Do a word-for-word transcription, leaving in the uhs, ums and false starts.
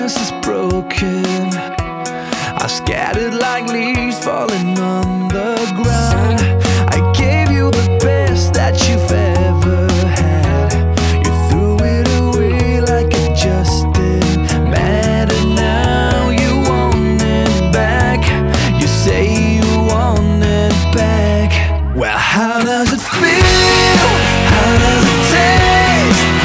This is broken. I scattered like leaves falling on the ground. I gave you the best that you've ever had. You threw it away like it just didn't matter. Now you want it back. You say you want it back. Well, how does it feel? How does it taste?